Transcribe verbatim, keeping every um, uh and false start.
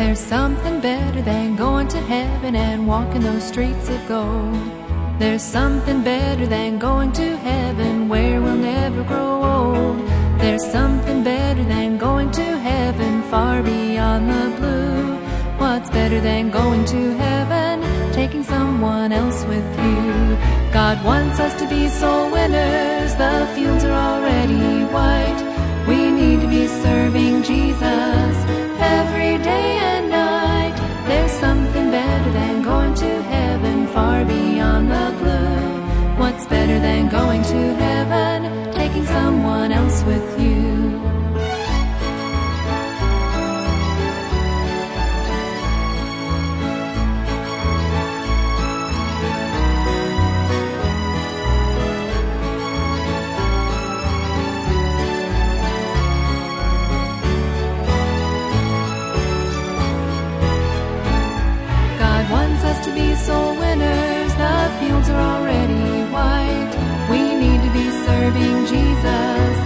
There's something better than going to heaven and walking those streets of gold. There's something better than going to heaven where we'll never grow old. There's something better than going to heaven far beyond the blue. What's better than going to heaven, taking someone else with you? God wants us to be soul winners. The fields are already white. We need to be serving Jesus every day and night. There's something better than going to heaven far beyond the blue. What's better than going to heaven, taking someone else with you? To be soul winners, the fields are already white. We need to be serving Jesus